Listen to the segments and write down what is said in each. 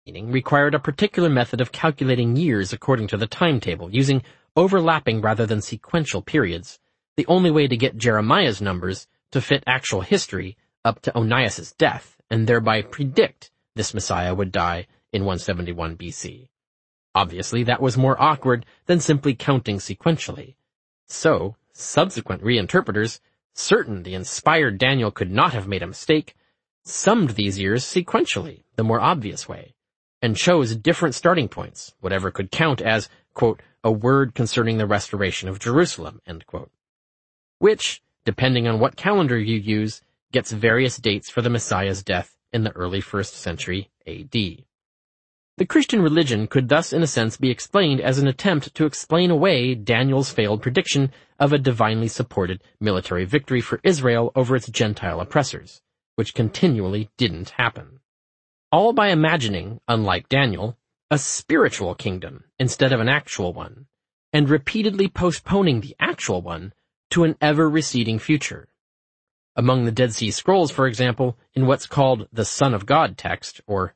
meaning required a particular method of calculating years according to the timetable, using overlapping rather than sequential periods, the only way to get Jeremiah's numbers to fit actual history up to Onias' death, and thereby predict this Messiah would die in 171 BC. Obviously, that was more awkward than simply counting sequentially. So, subsequent reinterpreters, certain the inspired Daniel could not have made a mistake, summed these years sequentially, the more obvious way, and chose different starting points, whatever could count as, quote, a word concerning the restoration of Jerusalem, end quote. Which, depending on what calendar you use, gets various dates for the Messiah's death in the early 1st century AD. The Christian religion could thus in a sense be explained as an attempt to explain away Daniel's failed prediction of a divinely supported military victory for Israel over its Gentile oppressors, which continually didn't happen. All by imagining, unlike Daniel, a spiritual kingdom instead of an actual one, and repeatedly postponing the actual one to an ever-receding future. Among the Dead Sea Scrolls, for example, in what's called the Son of God text, or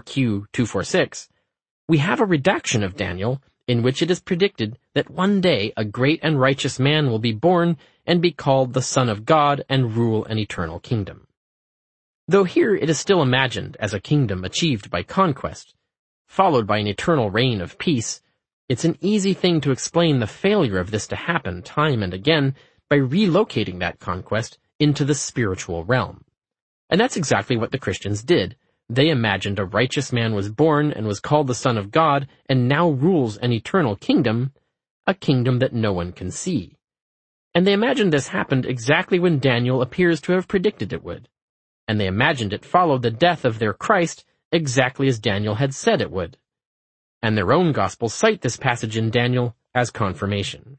4Q246, we have a redaction of Daniel in which it is predicted that one day a great and righteous man will be born and be called the Son of God and rule an eternal kingdom. Though here it is still imagined as a kingdom achieved by conquest, followed by an eternal reign of peace, it's an easy thing to explain the failure of this to happen time and again by relocating that conquest into the spiritual realm. And that's exactly what the Christians did. They imagined a righteous man was born and was called the Son of God and now rules an eternal kingdom, a kingdom that no one can see. And they imagined this happened exactly when Daniel appears to have predicted it would. And they imagined it followed the death of their Christ exactly as Daniel had said it would. And their own Gospels cite this passage in Daniel as confirmation.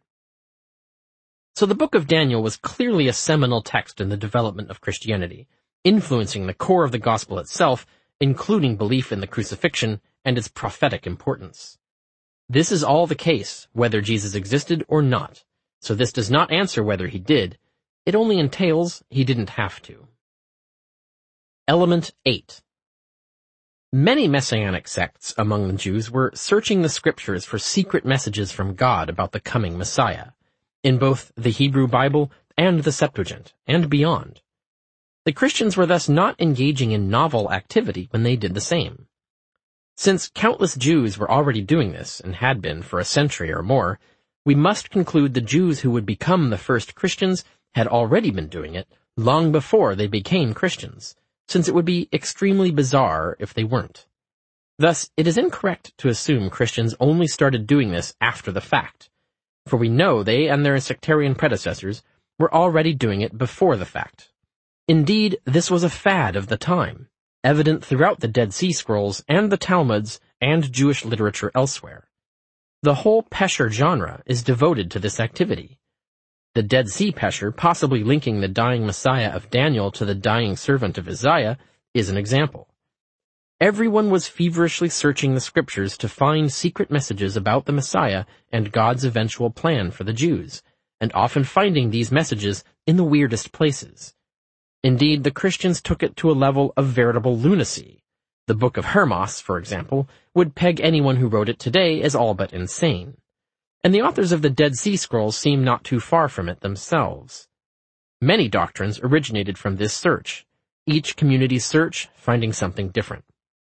So the book of Daniel was clearly a seminal text in the development of Christianity, influencing the core of the gospel itself, including belief in the crucifixion and its prophetic importance. This is all the case, whether Jesus existed or not, so this does not answer whether he did, it only entails he didn't have to. Element 8. Many messianic sects among the Jews were searching the scriptures for secret messages from God about the coming Messiah, in both the Hebrew Bible and the Septuagint, and beyond. The Christians were thus not engaging in novel activity when they did the same. Since countless Jews were already doing this, and had been for a century or more, we must conclude the Jews who would become the first Christians had already been doing it long before they became Christians, since it would be extremely bizarre if they weren't. Thus, it is incorrect to assume Christians only started doing this after the fact, for we know they and their sectarian predecessors were already doing it before the fact. Indeed, this was a fad of the time, evident throughout the Dead Sea Scrolls and the Talmuds and Jewish literature elsewhere. The whole Pesher genre is devoted to this activity. The Dead Sea Pesher, possibly linking the dying Messiah of Daniel to the dying servant of Isaiah, is an example. Everyone was feverishly searching the scriptures to find secret messages about the Messiah and God's eventual plan for the Jews, and often finding these messages in the weirdest places. Indeed, the Christians took it to a level of veritable lunacy. The Book of Hermas, for example, would peg anyone who wrote it today as all but insane. And the authors of the Dead Sea Scrolls seem not too far from it themselves. Many doctrines originated from this search, each community's search finding something different.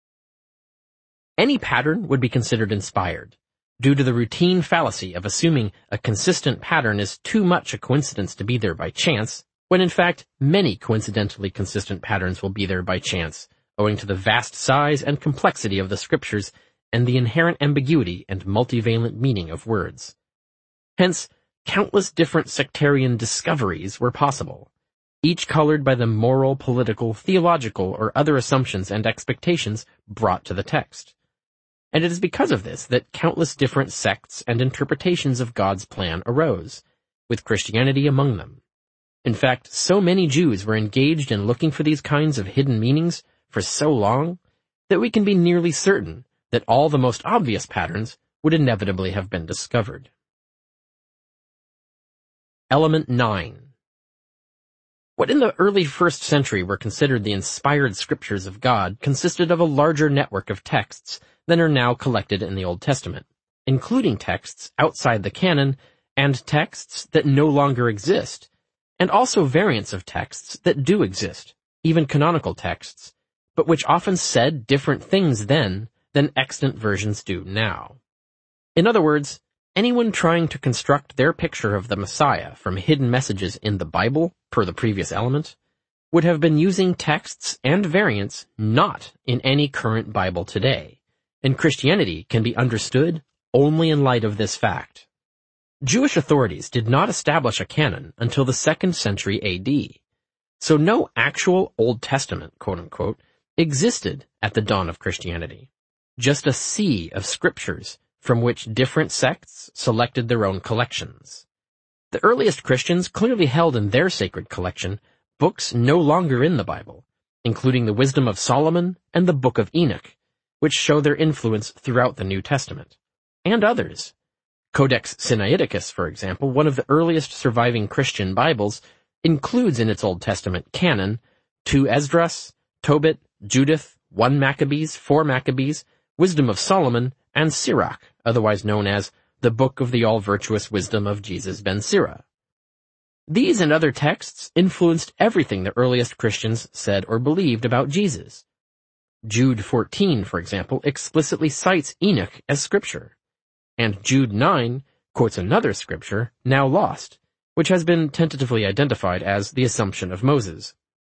Any pattern would be considered inspired, due to the routine fallacy of assuming a consistent pattern is too much a coincidence to be there by chance, when in fact many coincidentally consistent patterns will be there by chance, owing to the vast size and complexity of the scriptures and the inherent ambiguity and multivalent meaning of words. Hence, countless different sectarian discoveries were possible, each colored by the moral, political, theological, or other assumptions and expectations brought to the text. And it is because of this that countless different sects and interpretations of God's plan arose, with Christianity among them. In fact, so many Jews were engaged in looking for these kinds of hidden meanings for so long that we can be nearly certain that all the most obvious patterns would inevitably have been discovered. Element 9. What in the early 1st century were considered the inspired scriptures of God consisted of a larger network of texts than are now collected in the Old Testament, including texts outside the canon and texts that no longer exist, and also variants of texts that do exist, even canonical texts, but which often said different things then than extant versions do now. In other words, anyone trying to construct their picture of the Messiah from hidden messages in the Bible, per the previous element, would have been using texts and variants not in any current Bible today, and Christianity can be understood only in light of this fact. Jewish authorities did not establish a canon until the 2nd century AD, so no actual Old Testament, quote-unquote, existed at the dawn of Christianity, just a sea of scriptures from which different sects selected their own collections. The earliest Christians clearly held in their sacred collection books no longer in the Bible, including the Wisdom of Solomon and the Book of Enoch, which show their influence throughout the New Testament, and others. Codex Sinaiticus, for example, one of the earliest surviving Christian Bibles, includes in its Old Testament canon 2 Esdras, Tobit, Judith, 1 Maccabees, 4 Maccabees, Wisdom of Solomon, and Sirach, otherwise known as the Book of the All-Virtuous Wisdom of Jesus ben Sira. These and other texts influenced everything the earliest Christians said or believed about Jesus. Jude 14, for example, explicitly cites Enoch as scripture, and Jude 9 quotes another scripture, now lost, which has been tentatively identified as the Assumption of Moses.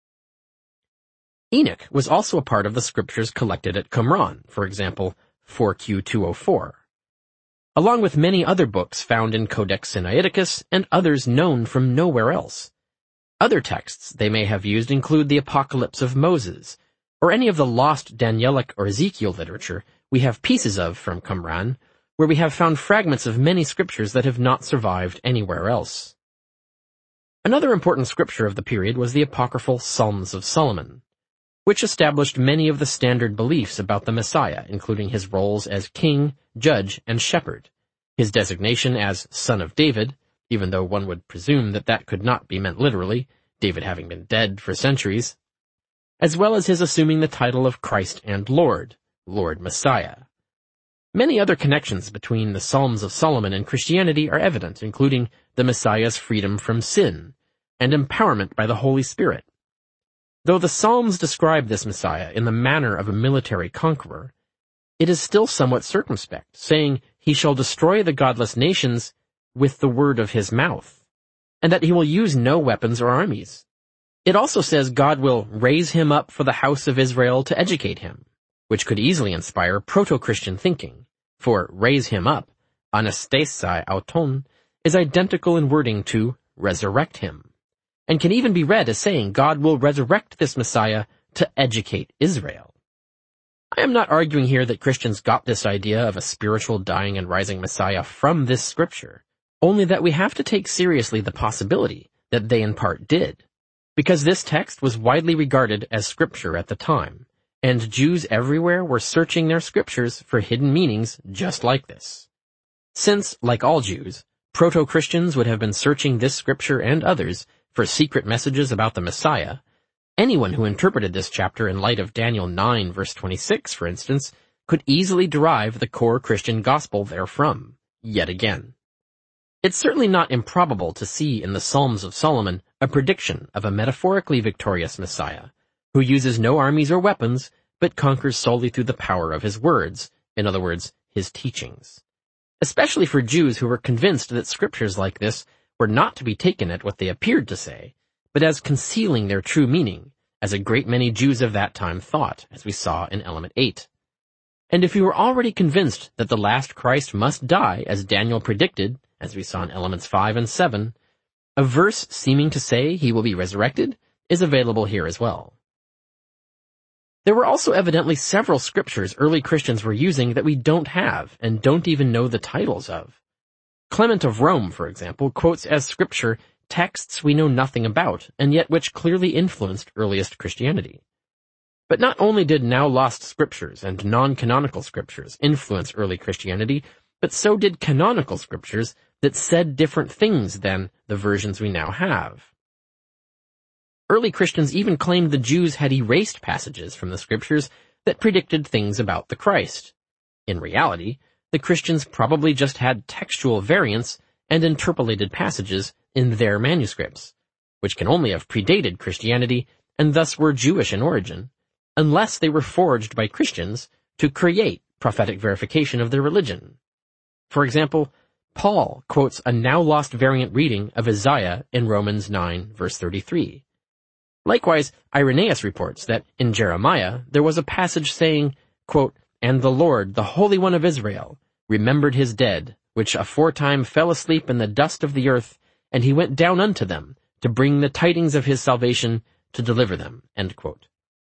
Enoch was also a part of the scriptures collected at Qumran, for example, 4Q 204, along with many other books found in Codex Sinaiticus and others known from nowhere else. Other texts they may have used include the Apocalypse of Moses, or any of the lost Danielic or Ezekiel literature we have pieces of from Qumran, where we have found fragments of many scriptures that have not survived anywhere else. Another important scripture of the period was the apocryphal Psalms of Solomon, which established many of the standard beliefs about the Messiah, including his roles as king, judge, and shepherd, his designation as Son of David, even though one would presume that that could not be meant literally, David having been dead for centuries, as well as his assuming the title of Christ and Lord, Lord Messiah. Many other connections between the Psalms of Solomon and Christianity are evident, including the Messiah's freedom from sin and empowerment by the Holy Spirit. Though the Psalms describe this Messiah in the manner of a military conqueror, it is still somewhat circumspect, saying, "He shall destroy the godless nations with the word of his mouth," and that he will use no weapons or armies. It also says God will raise him up for the house of Israel to educate him, which could easily inspire proto-Christian thinking, for raise him up, anastasai auton, is identical in wording to resurrect him, and can even be read as saying God will resurrect this Messiah to educate Israel. I am not arguing here that Christians got this idea of a spiritual dying and rising Messiah from this scripture, only that we have to take seriously the possibility that they in part did, because this text was widely regarded as scripture at the time, and Jews everywhere were searching their scriptures for hidden meanings just like this. Since, like all Jews, proto-Christians would have been searching this scripture and others for secret messages about the Messiah, anyone who interpreted this chapter in light of Daniel 9 verse 26, for instance, could easily derive the core Christian gospel therefrom, yet again. It's certainly not improbable to see in the Psalms of Solomon a prediction of a metaphorically victorious Messiah, who uses no armies or weapons, but conquers solely through the power of his words, in other words, his teachings. Especially for Jews who were convinced that scriptures like this were not to be taken at what they appeared to say, but as concealing their true meaning, as a great many Jews of that time thought, as we saw in Element 8. And if you were already convinced that the last Christ must die, as Daniel predicted, as we saw in Elements 5 and 7, a verse seeming to say he will be resurrected is available here as well. There were also evidently several scriptures early Christians were using that we don't have and don't even know the titles of. Clement of Rome, for example, quotes as scripture texts we know nothing about, and yet which clearly influenced earliest Christianity. But not only did now lost scriptures and non-canonical scriptures influence early Christianity, but so did canonical scriptures that said different things than the versions we now have. Early Christians even claimed the Jews had erased passages from the scriptures that predicted things about the Christ. In reality, the Christians probably just had textual variants and interpolated passages in their manuscripts, which can only have predated Christianity and thus were Jewish in origin, unless they were forged by Christians to create prophetic verification of their religion. For example, Paul quotes a now-lost variant reading of Isaiah in Romans 9, verse 33. Likewise, Irenaeus reports that in Jeremiah there was a passage saying, quote, "And the Lord, the Holy One of Israel, remembered his dead, which aforetime fell asleep in the dust of the earth, and he went down unto them, to bring the tidings of his salvation, to deliver them." End quote.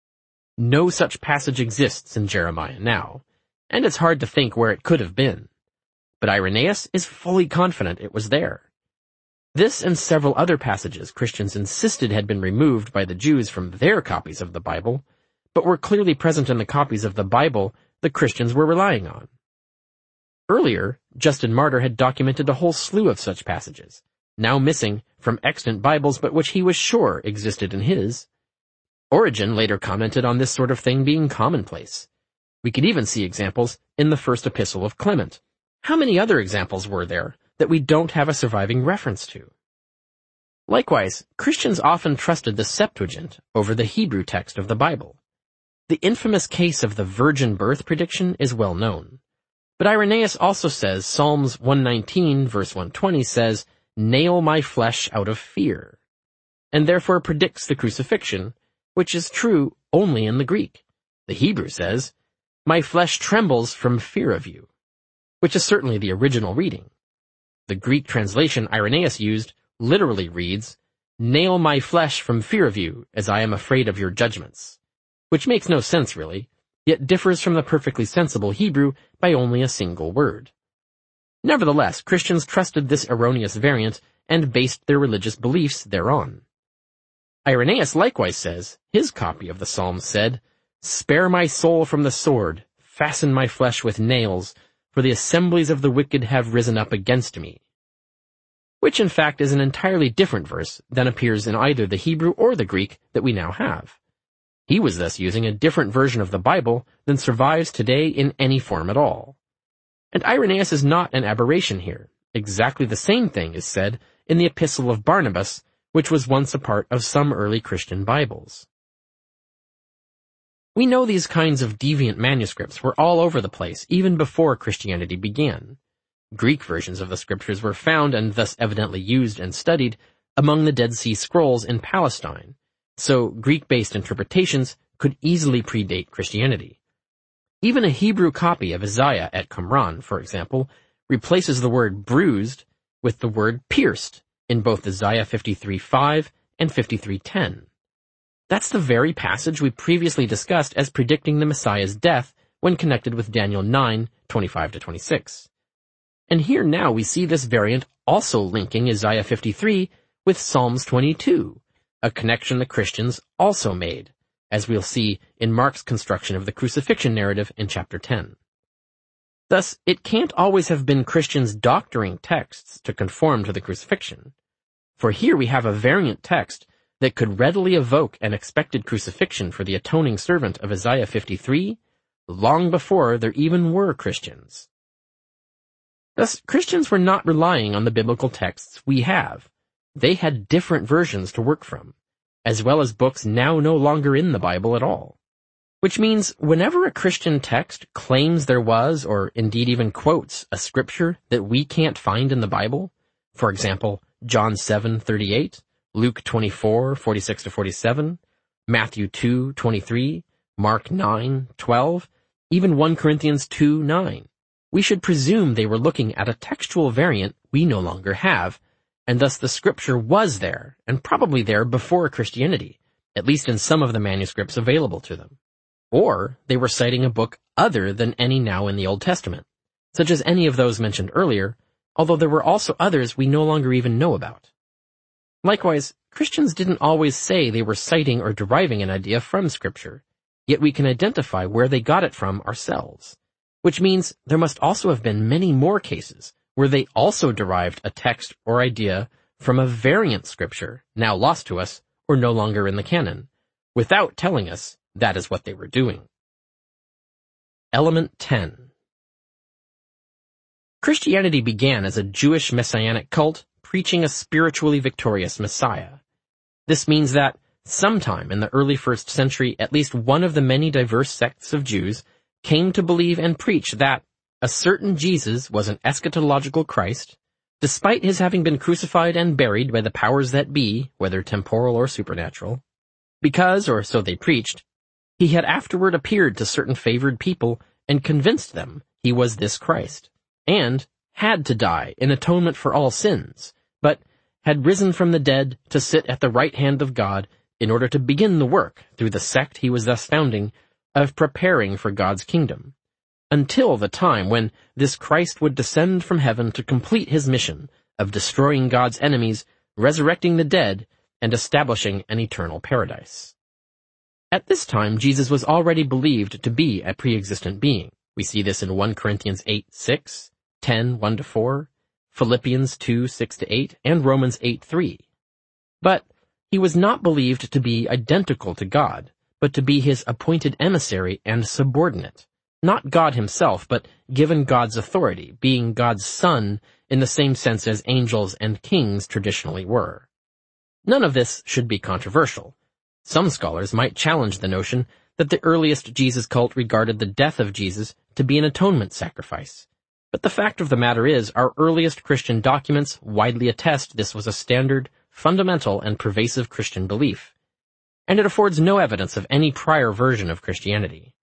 No such passage exists in Jeremiah now, and it's hard to think where it could have been. But Irenaeus is fully confident it was there. This and several other passages Christians insisted had been removed by the Jews from their copies of the Bible, but were clearly present in the copies of the Bible the Christians were relying on. Earlier, Justin Martyr had documented a whole slew of such passages, now missing from extant Bibles but which he was sure existed in his. Origen later commented on this sort of thing being commonplace. We could even see examples in the first epistle of Clement. How many other examples were there that we don't have a surviving reference to? Likewise, Christians often trusted the Septuagint over the Hebrew text of the Bible. The infamous case of the virgin birth prediction is well known. But Irenaeus also says Psalms 119 verse 120 says, "Nail my flesh out of fear," and therefore predicts the crucifixion, which is true only in the Greek. The Hebrew says, "My flesh trembles from fear of you," which is certainly the original reading. The Greek translation Irenaeus used literally reads, "Nail my flesh from fear of you, as I am afraid of your judgments," which makes no sense really, yet differs from the perfectly sensible Hebrew by only a single word. Nevertheless, Christians trusted this erroneous variant and based their religious beliefs thereon. Irenaeus likewise says his copy of the Psalms said, "Spare my soul from the sword, fasten my flesh with nails, for the assemblies of the wicked have risen up against me," which in fact is an entirely different verse than appears in either the Hebrew or the Greek that we now have. He was thus using a different version of the Bible than survives today in any form at all. And Irenaeus is not an aberration here. Exactly the same thing is said in the Epistle of Barnabas, which was once a part of some early Christian Bibles. We know these kinds of deviant manuscripts were all over the place even before Christianity began. Greek versions of the scriptures were found and thus evidently used and studied among the Dead Sea Scrolls in Palestine, so Greek-based interpretations could easily predate Christianity. Even a Hebrew copy of Isaiah at Qumran, for example, replaces the word bruised with the word pierced in both Isaiah 53:5 and 53:10. That's the very passage we previously discussed as predicting the Messiah's death when connected with Daniel 9:25-26. And here now we see this variant also linking Isaiah 53 with Psalms 22, a connection the Christians also made, as we'll see in Mark's construction of the crucifixion narrative in chapter 10. Thus, it can't always have been Christians doctoring texts to conform to the crucifixion. For here we have a variant text that could readily evoke an expected crucifixion for the atoning servant of Isaiah 53 long before there even were Christians. Thus, Christians were not relying on the biblical texts we have. They had different versions to work from, as well as books now no longer in the Bible at all. Which means whenever a Christian text claims there was, or indeed even quotes, a scripture that we can't find in the Bible, for example, John 7:38, Luke 24:46-47, Matthew 2:23, Mark 9:12, even 1 Corinthians 2:9. We should presume they were looking at a textual variant we no longer have, and thus the scripture was there, and probably there before Christianity, at least in some of the manuscripts available to them. Or they were citing a book other than any now in the Old Testament, such as any of those mentioned earlier, although there were also others we no longer even know about. Likewise, Christians didn't always say they were citing or deriving an idea from Scripture, yet we can identify where they got it from ourselves, which means there must also have been many more cases where they also derived a text or idea from a variant Scripture, now lost to us, or no longer in the canon, without telling us that is what they were doing. Element 10. Christianity began as a Jewish messianic cult preaching a spiritually victorious Messiah. This means that sometime in the early 1st century, at least one of the many diverse sects of Jews came to believe and preach that a certain Jesus was an eschatological Christ, despite his having been crucified and buried by the powers that be, whether temporal or supernatural, because, or so they preached, he had afterward appeared to certain favored people and convinced them he was this Christ, and had to die in atonement for all sins, but had risen from the dead to sit at the right hand of God in order to begin the work, through the sect he was thus founding, of preparing for God's kingdom, until the time when this Christ would descend from heaven to complete his mission of destroying God's enemies, resurrecting the dead, and establishing an eternal paradise. At this time, Jesus was already believed to be a pre-existent being. We see this in 1 Corinthians 8:6, 10, 1-4, Philippians 2:6-8, and Romans 8:3. But he was not believed to be identical to God, but to be his appointed emissary and subordinate. Not God himself, but given God's authority, being God's son in the same sense as angels and kings traditionally were. None of this should be controversial. Some scholars might challenge the notion that the earliest Jesus cult regarded the death of Jesus to be an atonement sacrifice. But the fact of the matter is, our earliest Christian documents widely attest this was a standard, fundamental, and pervasive Christian belief, and it affords no evidence of any prior version of Christianity.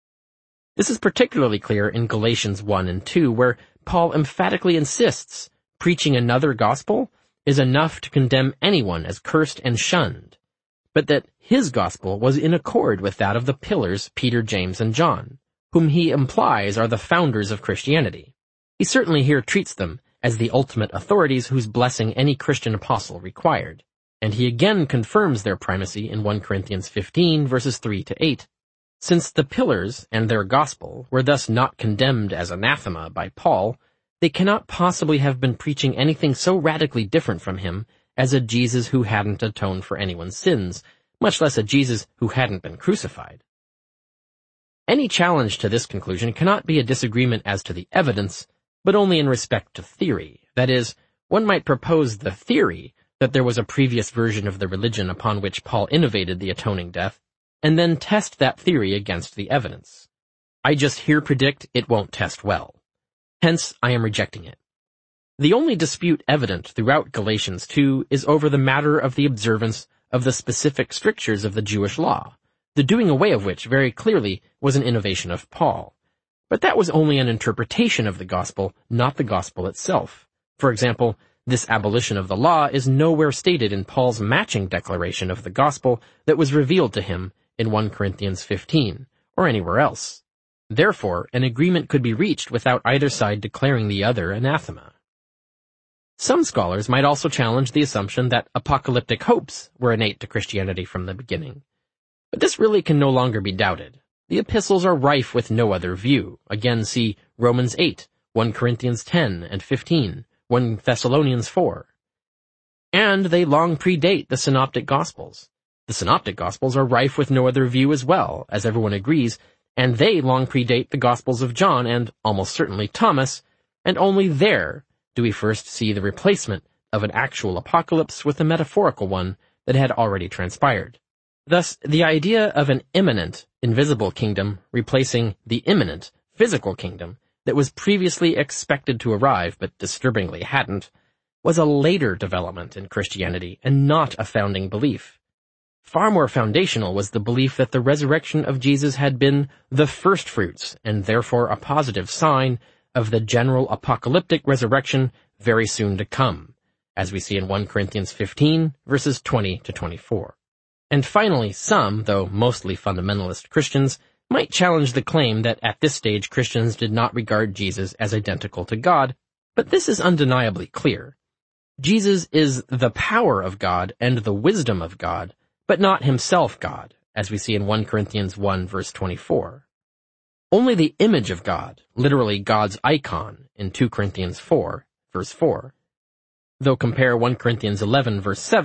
This is particularly clear in Galatians 1 and 2, where Paul emphatically insists preaching another gospel is enough to condemn anyone as cursed and shunned, but that his gospel was in accord with that of the pillars Peter, James, and John, whom he implies are the founders of Christianity. He certainly here treats them as the ultimate authorities whose blessing any Christian apostle required, and he again confirms their primacy in 1 Corinthians 15, verses 3-8. Since the pillars and their gospel were thus not condemned as anathema by Paul, they cannot possibly have been preaching anything so radically different from him as a Jesus who hadn't atoned for anyone's sins, much less a Jesus who hadn't been crucified. Any challenge to this conclusion cannot be a disagreement as to the evidence, but only in respect to theory. That is, one might propose the theory that there was a previous version of the religion upon which Paul innovated the atoning death, and then test that theory against the evidence. I just here predict it won't test well. Hence, I am rejecting it. The only dispute evident throughout Galatians 2 is over the matter of the observance of the specific strictures of the Jewish law, the doing away of which very clearly was an innovation of Paul. But that was only an interpretation of the gospel, not the gospel itself. For example, this abolition of the law is nowhere stated in Paul's matching declaration of the gospel that was revealed to him in 1 Corinthians 15, or anywhere else. Therefore, an agreement could be reached without either side declaring the other anathema. Some scholars might also challenge the assumption that apocalyptic hopes were innate to Christianity from the beginning. But this really can no longer be doubted. The epistles are rife with no other view. Again, see Romans 8, 1 Corinthians 10 and 15, 1 Thessalonians 4. And they long predate the Synoptic Gospels. The Synoptic Gospels are rife with no other view as well, as everyone agrees, and they long predate the Gospels of John and, almost certainly, Thomas, and only there do we first see the replacement of an actual apocalypse with a metaphorical one that had already transpired. Thus, the idea of an imminent, invisible kingdom replacing the imminent, physical kingdom that was previously expected to arrive but disturbingly hadn't, was a later development in Christianity and not a founding belief. Far more foundational was the belief that the resurrection of Jesus had been the first fruits, and therefore a positive sign of the general apocalyptic resurrection very soon to come, as we see in 1 Corinthians 15, verses 20-24. And finally, some, though mostly fundamentalist Christians, might challenge the claim that at this stage Christians did not regard Jesus as identical to God, but this is undeniably clear. Jesus is the power of God and the wisdom of God, but not himself God, as we see in 1 Corinthians 1, verse 24. Only the image of God, literally God's icon, in 2 Corinthians 4, verse 4. Though compare 1 Corinthians 11, verse 7,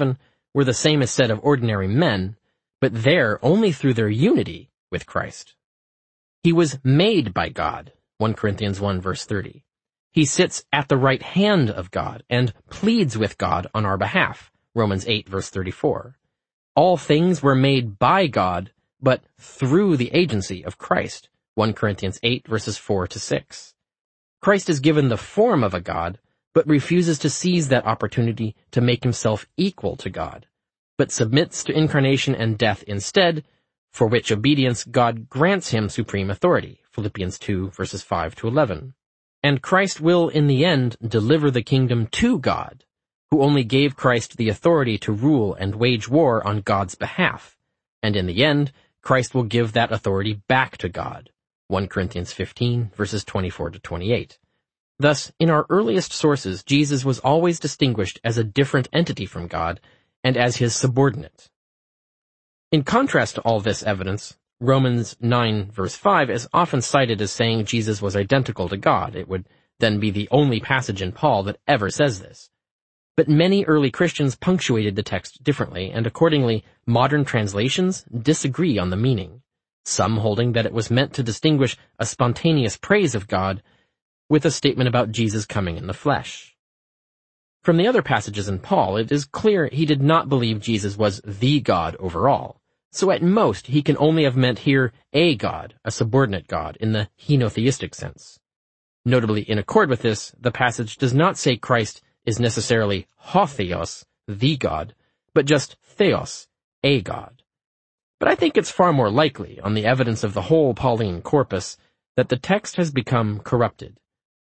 were the same as said of ordinary men, but there only through their unity with Christ. He was made by God, 1 Corinthians 1 verse 30. He sits at the right hand of God and pleads with God on our behalf, Romans 8 verse 34. All things were made by God, but through the agency of Christ, 1 Corinthians 8 verses 4 to 6. Christ is given the form of a God, but refuses to seize that opportunity to make himself equal to God, but submits to incarnation and death instead, for which obedience God grants him supreme authority, Philippians 2 verses 5 to 11. And Christ will in the end deliver the kingdom to God, who only gave Christ the authority to rule and wage war on God's behalf, and in the end, Christ will give that authority back to God, 1 Corinthians 15 verses 24 to 28. Thus, in our earliest sources, Jesus was always distinguished as a different entity from God and as his subordinate. In contrast to all this evidence, Romans 9 verse 5 is often cited as saying Jesus was identical to God. It would then be the only passage in Paul that ever says this. But many early Christians punctuated the text differently, and accordingly, modern translations disagree on the meaning, some holding that it was meant to distinguish a spontaneous praise of God with a statement about Jesus coming in the flesh. From the other passages in Paul, it is clear he did not believe Jesus was the God overall. So at most, he can only have meant here a God, a subordinate God, in the henotheistic sense. Notably, in accord with this, the passage does not say Christ is necessarily ho theos, the God, but just theos, a God. But I think it's far more likely, on the evidence of the whole Pauline corpus, that the text has become corrupted.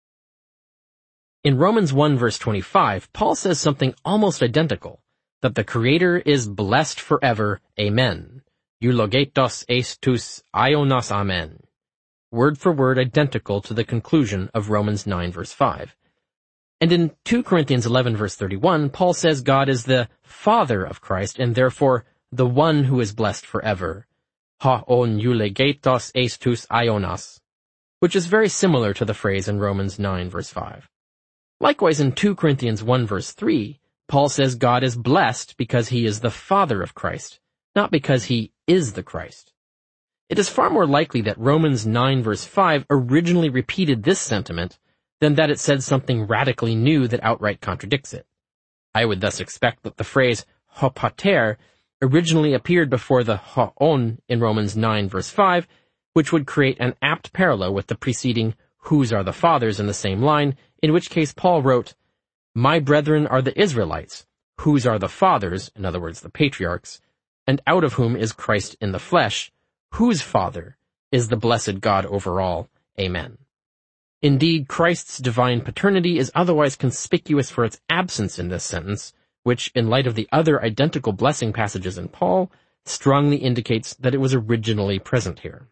In Romans 1 verse 25, Paul says something almost identical, that the Creator is blessed forever, amen. Eulogetos estus ionos amen. Word for word identical to the conclusion of Romans 9 verse 5. And in 2 Corinthians 11 verse 31, Paul says God is the Father of Christ, and therefore the one who is blessed forever. Ha on eulogetos estus ionos, which is very similar to the phrase in Romans 9 verse 5. Likewise, in 2 Corinthians 1 verse 3, Paul says God is blessed because he is the Father of Christ, not because he is the Christ. It is far more likely that Romans 9 verse 5 originally repeated this sentiment than that it said something radically new that outright contradicts it. I would thus expect that the phrase ho pater originally appeared before the ho on in Romans 9 verse 5, which would create an apt parallel with the preceding whose are the fathers in the same line, in which case Paul wrote, My brethren are the Israelites, whose are the fathers, in other words the patriarchs, and out of whom is Christ in the flesh, whose Father is the blessed God over all. Amen. Indeed, Christ's divine paternity is otherwise conspicuous for its absence in this sentence, which, in light of the other identical blessing passages in Paul, strongly indicates that it was originally present here.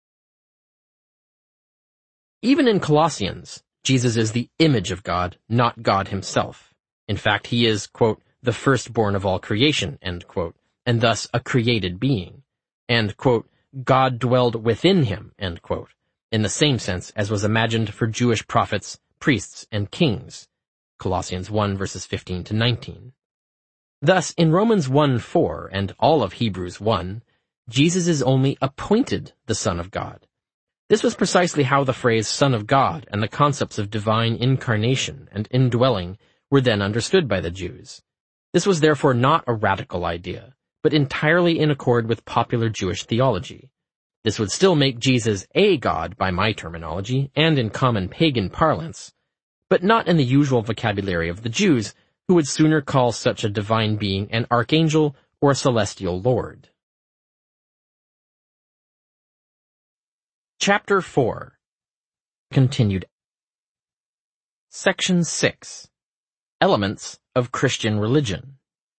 Even in Colossians, Jesus is the image of God, not God himself. In fact, he is, quote, the firstborn of all creation, end quote, and thus a created being, and, quote, God dwelled within him, end quote, in the same sense as was imagined for Jewish prophets, priests, and kings, Colossians 1 verses 15 to 19. Thus, in Romans 1:4 and all of Hebrews 1, Jesus is only appointed the Son of God. This was precisely how the phrase Son of God and the concepts of divine incarnation and indwelling were then understood by the Jews. This was therefore not a radical idea, but entirely in accord with popular Jewish theology. This would still make Jesus a God by my terminology and in common pagan parlance, but not in the usual vocabulary of the Jews, who would sooner call such a divine being an archangel or a celestial lord. Chapter 4. Continued. Section 6. Elements of Christian religion.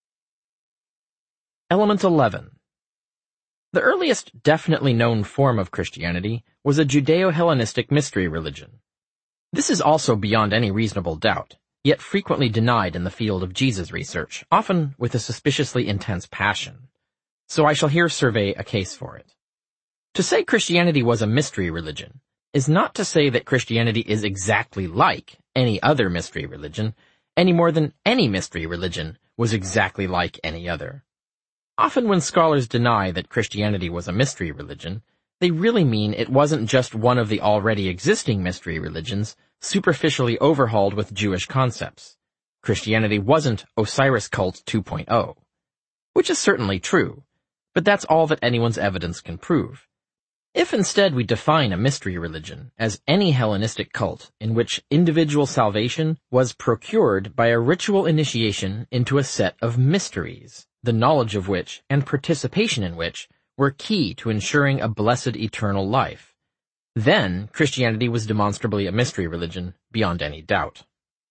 Element 11. The earliest definitely known form of Christianity was a Judeo-Hellenistic mystery religion. This is also beyond any reasonable doubt, yet frequently denied in the field of Jesus research, often with a suspiciously intense passion. So I shall here survey a case for it. To say Christianity was a mystery religion is not to say that Christianity is exactly like any other mystery religion, any more than any mystery religion was exactly like any other. Often when scholars deny that Christianity was a mystery religion, they really mean it wasn't just one of the already existing mystery religions, superficially overhauled with Jewish concepts. Christianity wasn't Osiris Cult 2.0. Which is certainly true, but that's all that anyone's evidence can prove. If instead we define a mystery religion as any Hellenistic cult in which individual salvation was procured by a ritual initiation into a set of mysteries, the knowledge of which and participation in which were key to ensuring a blessed eternal life, then Christianity was demonstrably a mystery religion beyond any doubt.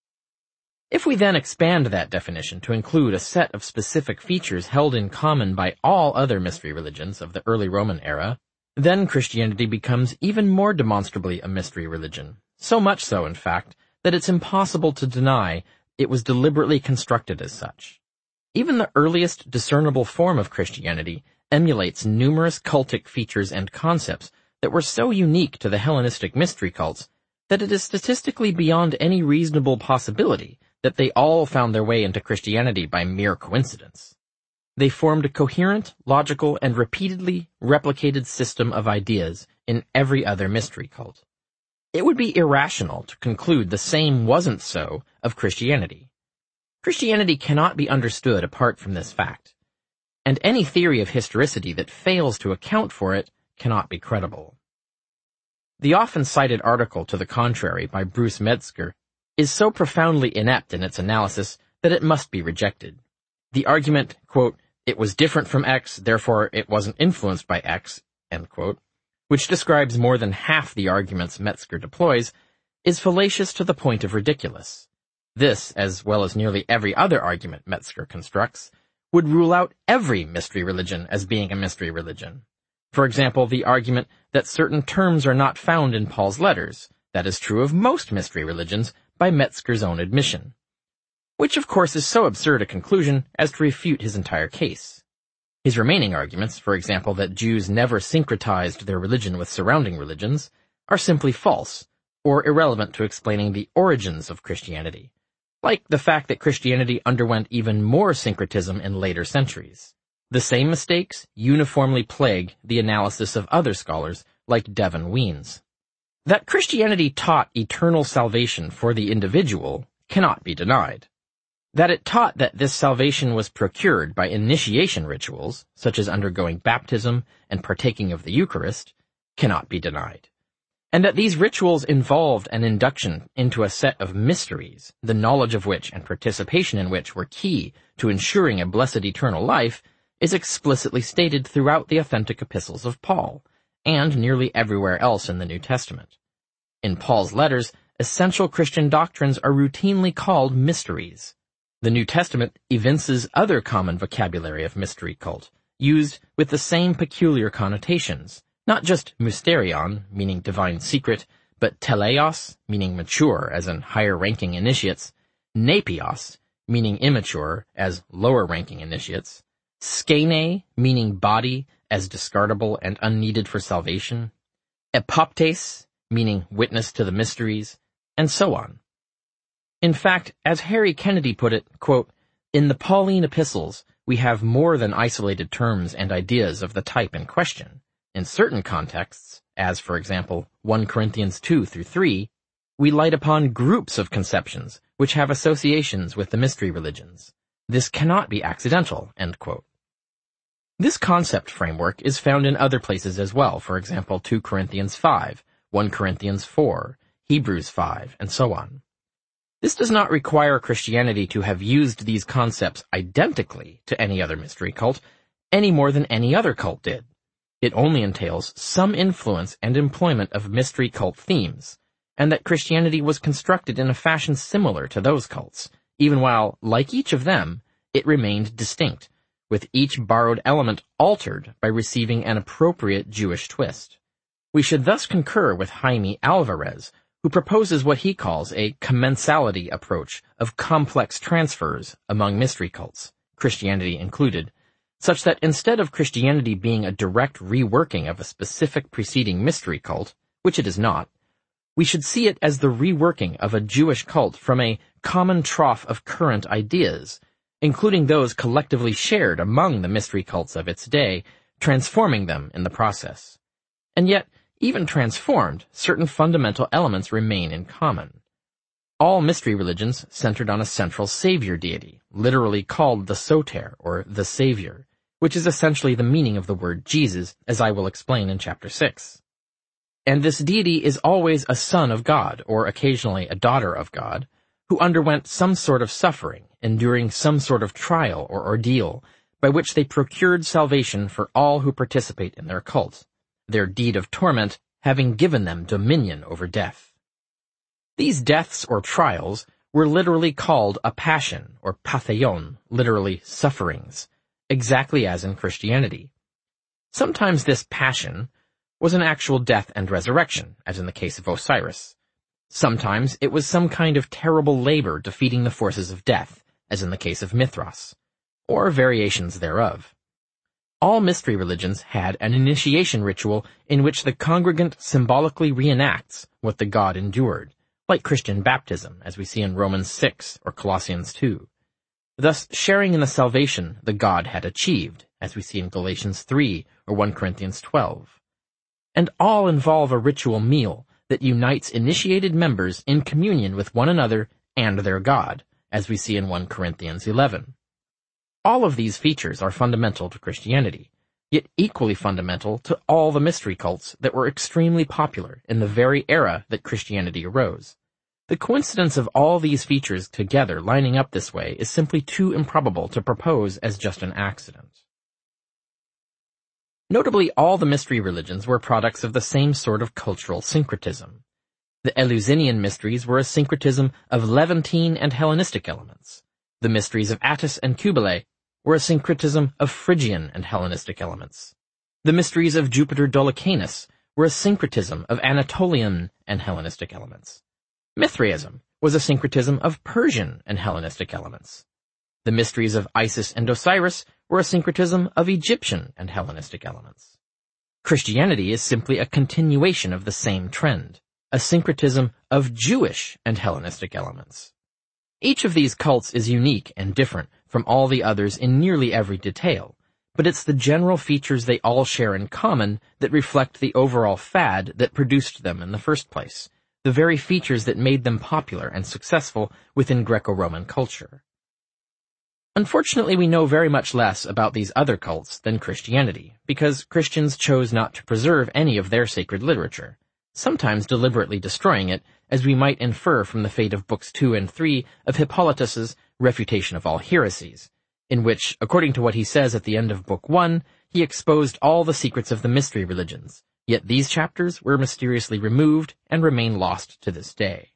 If we then expand that definition to include a set of specific features held in common by all other mystery religions of the early Roman era, then Christianity becomes even more demonstrably a mystery religion, so much so, in fact, that it's impossible to deny it was deliberately constructed as such. Even the earliest discernible form of Christianity emulates numerous cultic features and concepts that were so unique to the Hellenistic mystery cults that it is statistically beyond any reasonable possibility that they all found their way into Christianity by mere coincidence. They formed a coherent, logical, and repeatedly replicated system of ideas in every other mystery cult. It would be irrational to conclude the same wasn't so of Christianity. Christianity cannot be understood apart from this fact, and any theory of historicity that fails to account for it cannot be credible. The often cited article to the contrary by Bruce Metzger is so profoundly inept in its analysis that it must be rejected. The argument, quote, "It was different from X, therefore it wasn't influenced by X," end quote, which describes more than half the arguments Metzger deploys, is fallacious to the point of ridiculous. This, as well as nearly every other argument Metzger constructs, would rule out every mystery religion as being a mystery religion. For example, the argument that certain terms are not found in Paul's letters. That is true of most mystery religions, by Metzger's own admission. Which of course is so absurd a conclusion as to refute his entire case. His remaining arguments, for example that Jews never syncretized their religion with surrounding religions, are simply false, or irrelevant to explaining the origins of Christianity, like the fact that Christianity underwent even more syncretism in later centuries. The same mistakes uniformly plague the analysis of other scholars like Devin Wiens. That Christianity taught eternal salvation for the individual cannot be denied. That it taught that this salvation was procured by initiation rituals, such as undergoing baptism and partaking of the Eucharist, cannot be denied. And that these rituals involved an induction into a set of mysteries, the knowledge of which and participation in which were key to ensuring a blessed eternal life, is explicitly stated throughout the authentic epistles of Paul, and nearly everywhere else in the New Testament. In Paul's letters, essential Christian doctrines are routinely called mysteries. The New Testament evinces other common vocabulary of mystery cult, used with the same peculiar connotations, not just mysterion, meaning divine secret, but teleios, meaning mature, as in higher-ranking initiates, nepios, meaning immature, as lower-ranking initiates, skene, meaning body, as discardable and unneeded for salvation, epoptes, meaning witness to the mysteries, and so on. In fact, as Harry Kennedy put it, quote, "In the Pauline epistles, we have more than isolated terms and ideas of the type in question. In certain contexts, as for example 1 Corinthians 2-3, we light upon groups of conceptions which have associations with the mystery religions. This cannot be accidental," end quote. This concept framework is found in other places as well, for example 2 Corinthians 5, 1 Corinthians 4, Hebrews 5, and so on. This does not require Christianity to have used these concepts identically to any other mystery cult, any more than any other cult did. It only entails some influence and employment of mystery cult themes, and that Christianity was constructed in a fashion similar to those cults, even while, like each of them, it remained distinct, with each borrowed element altered by receiving an appropriate Jewish twist. We should thus concur with Jaime Alvarez, who proposes what he calls a commensality approach of complex transfers among mystery cults, Christianity included, such that instead of Christianity being a direct reworking of a specific preceding mystery cult, which it is not, we should see it as the reworking of a Jewish cult from a common trough of current ideas, including those collectively shared among the mystery cults of its day, transforming them in the process. And yet, even transformed, certain fundamental elements remain in common. All mystery religions centered on a central savior deity, literally called the Soter, or the Savior, which is essentially the meaning of the word Jesus, as I will explain in chapter 6. And this deity is always a son of God, or occasionally a daughter of God, who underwent some sort of suffering, enduring some sort of trial or ordeal, by which they procured salvation for all who participate in their cult, their deed of torment having given them dominion over death. These deaths or trials were literally called a passion, or patheion, literally sufferings, exactly as in Christianity. Sometimes this passion was an actual death and resurrection, as in the case of Osiris. Sometimes it was some kind of terrible labor defeating the forces of death, as in the case of Mithras, or variations thereof. All mystery religions had an initiation ritual in which the congregant symbolically reenacts what the god endured, like Christian baptism, as we see in Romans 6 or Colossians 2. Thus sharing in the salvation the god had achieved, as we see in Galatians 3 or 1 Corinthians 12. And all involve a ritual meal that unites initiated members in communion with one another and their God, as we see in 1 Corinthians 11. All of these features are fundamental to Christianity, yet equally fundamental to all the mystery cults that were extremely popular in the very era that Christianity arose. The coincidence of all these features together lining up this way is simply too improbable to propose as just an accident. Notably, all the mystery religions were products of the same sort of cultural syncretism. The Eleusinian mysteries were a syncretism of Levantine and Hellenistic elements. The mysteries of Attis and Cybele were a syncretism of Phrygian and Hellenistic elements. The mysteries of Jupiter Dolicanus were a syncretism of Anatolian and Hellenistic elements. Mithraism was a syncretism of Persian and Hellenistic elements. The mysteries of Isis and Osiris were a syncretism of Egyptian and Hellenistic elements. Christianity is simply a continuation of the same trend, a syncretism of Jewish and Hellenistic elements. Each of these cults is unique and different from all the others in nearly every detail, but it's the general features they all share in common that reflect the overall fad that produced them in the first place, the very features that made them popular and successful within Greco-Roman culture. Unfortunately, we know very much less about these other cults than Christianity, because Christians chose not to preserve any of their sacred literature, sometimes deliberately destroying it, as we might infer from the fate of books 2 and 3 of Hippolytus's Refutation of All Heresies, in which, according to what he says at the end of Book 1, he exposed all the secrets of the mystery religions, yet these chapters were mysteriously removed and remain lost to this day.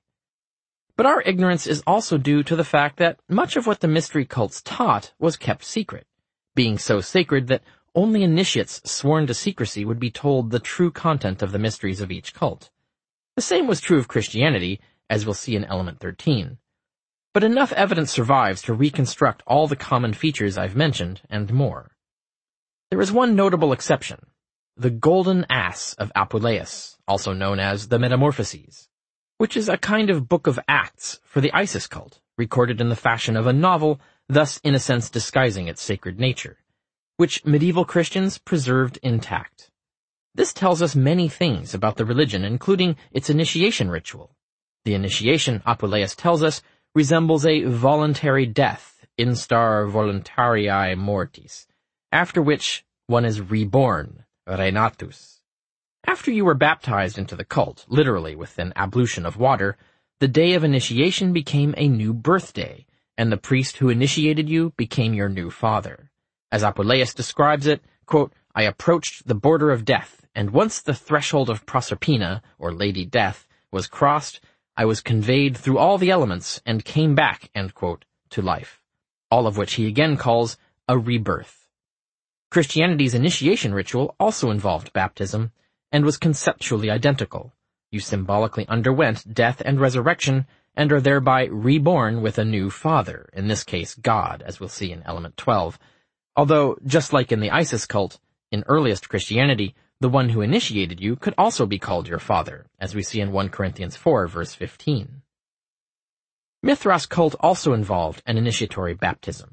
But our ignorance is also due to the fact that much of what the mystery cults taught was kept secret, being so sacred that only initiates sworn to secrecy would be told the true content of the mysteries of each cult. The same was true of Christianity, as we'll see in Element 13. But enough evidence survives to reconstruct all the common features I've mentioned, and more. There is one notable exception, the Golden Ass of Apuleius, also known as the Metamorphoses, which is a kind of book of Acts for the Isis cult, recorded in the fashion of a novel, thus in a sense disguising its sacred nature, which medieval Christians preserved intact. This tells us many things about the religion, including its initiation ritual. The initiation, Apuleius tells us, resembles a voluntary death, instar voluntarii mortis, after which one is reborn, renatus. After you were baptized into the cult, literally with an ablution of water, the day of initiation became a new birthday, and the priest who initiated you became your new father. As Apuleius describes it, quote, I approached the border of death, and once the threshold of Proserpina, or Lady Death, was crossed, I was conveyed through all the elements and came back, end quote, to life, all of which he again calls a rebirth. Christianity's initiation ritual also involved baptism, and was conceptually identical. You symbolically underwent death and resurrection, and are thereby reborn with a new father, in this case God, as we'll see in Element 12. Although, just like in the Isis cult, in earliest Christianity, the one who initiated you could also be called your father, as we see in 1 Corinthians 4, verse 15. Mithras cult also involved an initiatory baptism.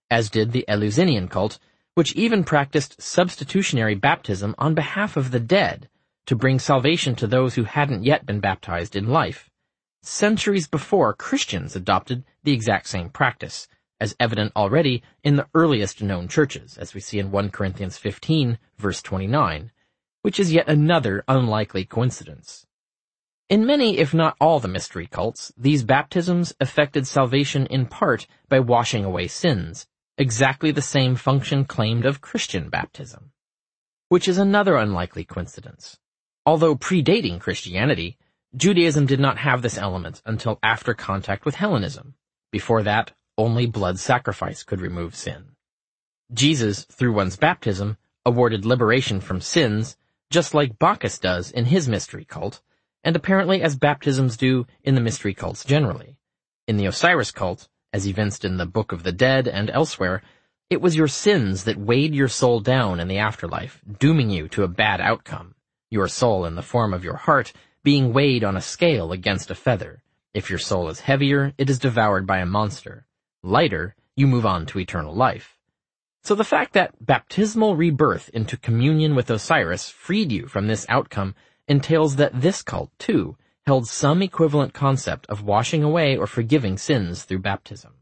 as did the Eleusinian cult, which even practiced substitutionary baptism on behalf of the dead to bring salvation to those who hadn't yet been baptized in life. Centuries before, Christians adopted the exact same practice, as evident already in the earliest known churches, as we see in 1 Corinthians 15, verse 29, which is yet another unlikely coincidence. In many, if not all, the mystery cults, these baptisms effected salvation in part by washing away sins, exactly the same function claimed of Christian baptism, which is another unlikely coincidence. Although predating Christianity, Judaism did not have this element until after contact with Hellenism. Before that, only blood sacrifice could remove sin. Jesus, through one's baptism, awarded liberation from sins, just like Bacchus does in his mystery cult, and apparently as baptisms do in the mystery cults generally. In the Osiris cult, as evinced in the Book of the Dead and elsewhere, it was your sins that weighed your soul down in the afterlife, dooming you to a bad outcome, your soul in the form of your heart being weighed on a scale against a feather. If your soul is heavier, it is devoured by a monster. Lighter, you move on to eternal life. So the fact that baptismal rebirth into communion with Osiris freed you from this outcome entails that this cult, too, held some equivalent concept of washing away or forgiving sins through baptism.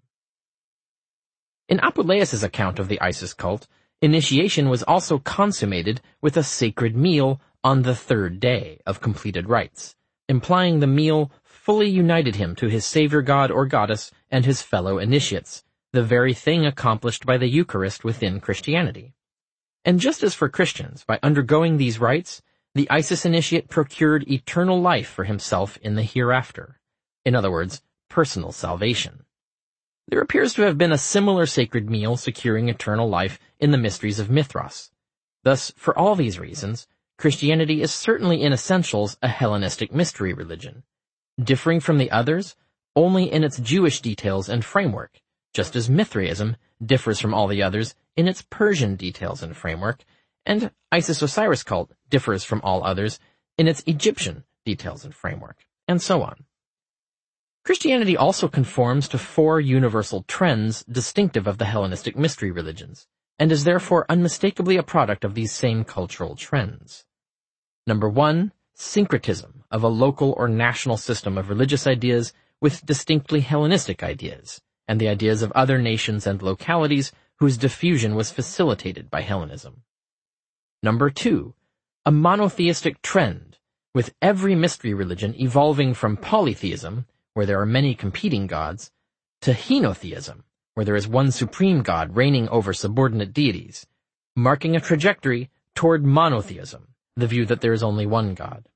In Apuleius' account of the Isis cult, initiation was also consummated with a sacred meal on the third day of completed rites, implying the meal fully united him to his savior god or goddess and his fellow initiates, the very thing accomplished by the Eucharist within Christianity. And just as for Christians, by undergoing these rites, the Isis initiate procured eternal life for himself in the hereafter. In other words, personal salvation. There appears to have been a similar sacred meal securing eternal life in the mysteries of Mithras. Thus, for all these reasons, Christianity is certainly in essentials a Hellenistic mystery religion, differing from the others only in its Jewish details and framework, just as Mithraism differs from all the others in its Persian details and framework, and Isis-Osiris cult differs from all others in its Egyptian details and framework, and so on. Christianity also conforms to 4 universal trends distinctive of the Hellenistic mystery religions, and is therefore unmistakably a product of these same cultural trends. Number 1, syncretism of a local or national system of religious ideas with distinctly Hellenistic ideas, and the ideas of other nations and localities whose diffusion was facilitated by Hellenism. Number 2, a monotheistic trend, with every mystery religion evolving from polytheism, where there are many competing gods, to henotheism, where there is one supreme god reigning over subordinate deities, marking a trajectory toward monotheism, the view that there is only one god.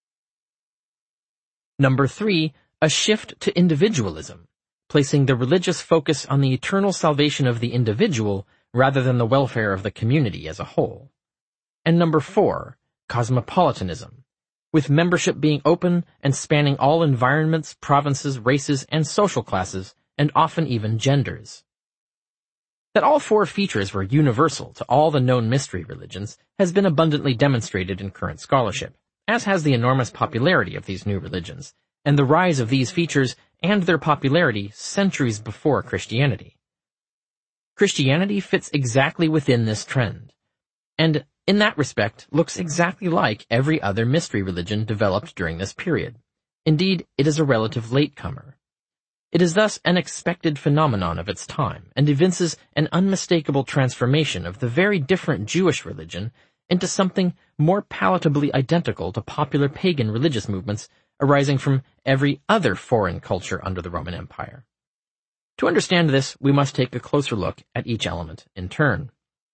Number 3, a shift to individualism, placing the religious focus on the eternal salvation of the individual rather than the welfare of the community as a whole. And number 4, cosmopolitanism, with membership being open and spanning all environments, provinces, races, and social classes, and often even genders. That all 4 features were universal to all the known mystery religions has been abundantly demonstrated in current scholarship, as has the enormous popularity of these new religions, and the rise of these features and their popularity centuries before Christianity. Christianity fits exactly within this trend, and in that respect looks exactly like every other mystery religion developed during this period. Indeed, it is a relative latecomer. It is thus an expected phenomenon of its time, and evinces an unmistakable transformation of the very different Jewish religion into something more palatably identical to popular pagan religious movements arising from every other foreign culture under the Roman Empire. To understand this, we must take a closer look at each element in turn.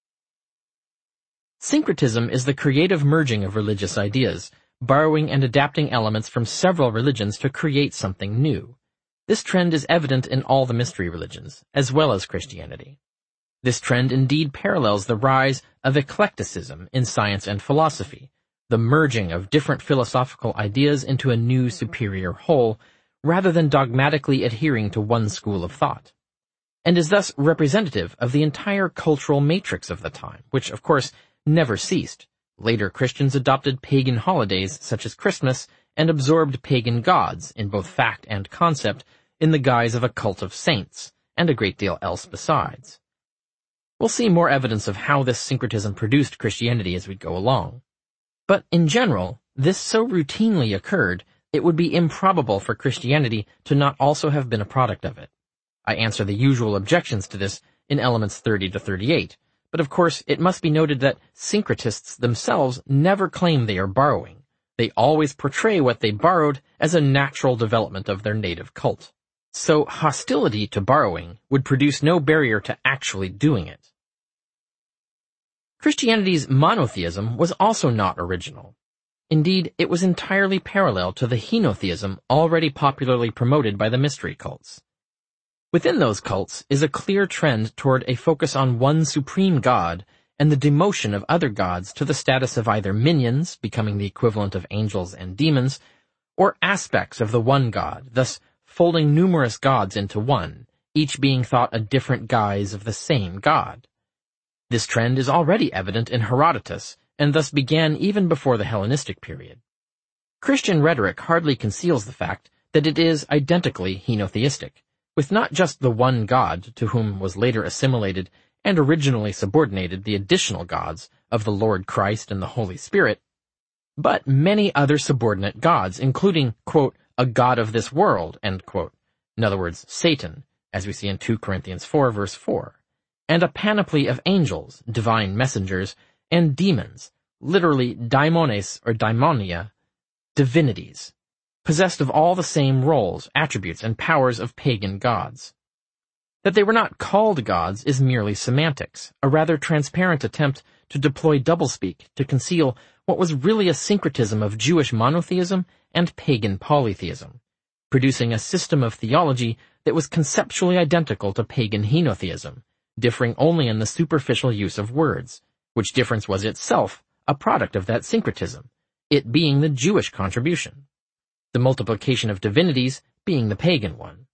Syncretism is the creative merging of religious ideas, borrowing and adapting elements from several religions to create something new. This trend is evident in all the mystery religions, as well as Christianity. This trend indeed parallels the rise of eclecticism in science and philosophy, the merging of different philosophical ideas into a new superior whole, rather than dogmatically adhering to one school of thought, and is thus representative of the entire cultural matrix of the time, which, of course, never ceased. Later Christians adopted pagan holidays such as Christmas and absorbed pagan gods in both fact and concept in the guise of a cult of saints, and a great deal else besides. We'll see more evidence of how this syncretism produced Christianity as we go along. But in general, this so routinely occurred, it would be improbable for Christianity to not also have been a product of it. I answer the usual objections to this in elements 30 to 38, but of course it must be noted that syncretists themselves never claim they are borrowing. They always portray what they borrowed as a natural development of their native cult. So hostility to borrowing would produce no barrier to actually doing it. Christianity's monotheism was also not original. Indeed, it was entirely parallel to the henotheism already popularly promoted by the mystery cults. Within those cults is a clear trend toward a focus on one supreme god and the demotion of other gods to the status of either minions, becoming the equivalent of angels and demons, or aspects of the one god, thus folding numerous gods into one, each being thought a different guise of the same god. This trend is already evident in Herodotus, and thus began even before the Hellenistic period. Christian rhetoric hardly conceals the fact that it is identically henotheistic, with not just the one god to whom was later assimilated and originally subordinated the additional gods of the Lord Christ and the Holy Spirit, but many other subordinate gods, including, quote, a god of this world, end quote. In other words, Satan, as we see in 2 Corinthians 4, verse 4, and a panoply of angels, divine messengers, and demons, literally daimones or daimonia, divinities, possessed of all the same roles, attributes, and powers of pagan gods. That they were not called gods is merely semantics, a rather transparent attempt to deploy doublespeak to conceal what was really a syncretism of Jewish monotheism and pagan polytheism, producing a system of theology that was conceptually identical to pagan henotheism, differing only in the superficial use of words, which difference was itself a product of that syncretism, it being the Jewish contribution, the multiplication of divinities being the pagan one.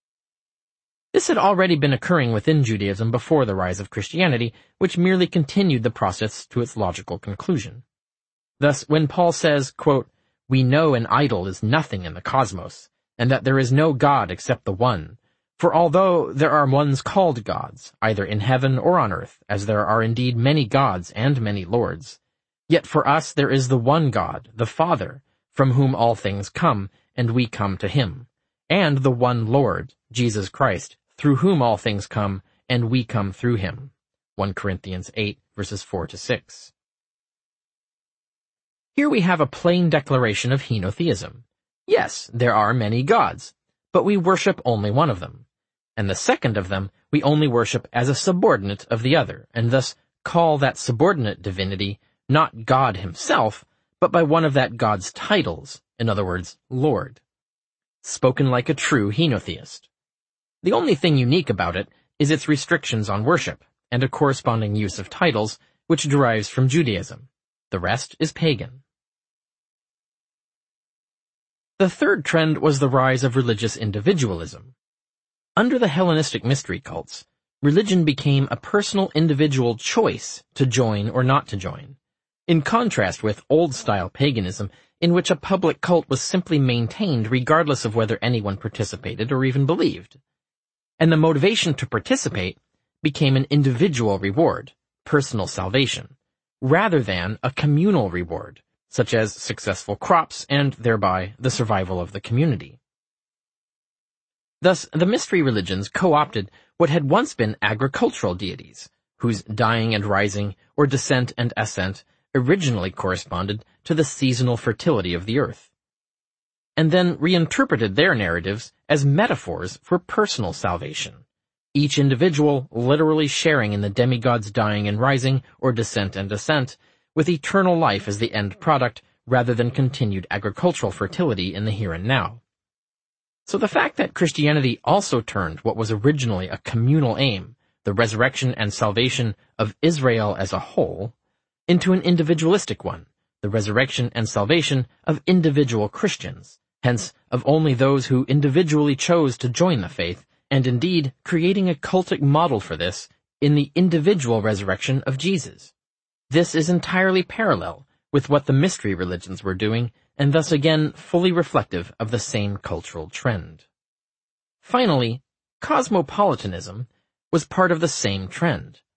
This had already been occurring within Judaism before the rise of Christianity, which merely continued the process to its logical conclusion. Thus, when Paul says, quote, "We know an idol is nothing in the cosmos, and that there is no God except the one. For although there are ones called gods, either in heaven or on earth, as there are indeed many gods and many lords, yet for us there is the one God, the Father, from whom all things come, and we come to him, and the one Lord, Jesus Christ, through whom all things come, and we come through him." 1 Corinthians 8, verses 4 to 6. Here we have a plain declaration of henotheism. Yes, there are many gods, but we worship only one of them. And the second of them we only worship as a subordinate of the other, and thus call that subordinate divinity not God himself, but by one of that God's titles, in other words, Lord. Spoken like a true henotheist. The only thing unique about it is its restrictions on worship, and a corresponding use of titles, which derives from Judaism. The rest is pagan. The third trend was the rise of religious individualism. Under the Hellenistic mystery cults, religion became a personal individual choice to join or not to join, in contrast with old-style paganism in which a public cult was simply maintained regardless of whether anyone participated or even believed. And the motivation to participate became an individual reward, personal salvation, rather than a communal reward, such as successful crops and, thereby, the survival of the community. Thus, the mystery religions co-opted what had once been agricultural deities, whose dying and rising, or descent and ascent, originally corresponded to the seasonal fertility of the earth, and then reinterpreted their narratives as metaphors for personal salvation, each individual literally sharing in the demigod's dying and rising, or descent and ascent, with eternal life as the end product rather than continued agricultural fertility in the here and now. So the fact that Christianity also turned what was originally a communal aim, the resurrection and salvation of Israel as a whole, into an individualistic one, the resurrection and salvation of individual Christians, hence of only those who individually chose to join the faith, and indeed creating a cultic model for this in the individual resurrection of Jesus. This is entirely parallel with what the mystery religions were doing, and thus again fully reflective of the same cultural trend. Finally, cosmopolitanism was part of the same trend.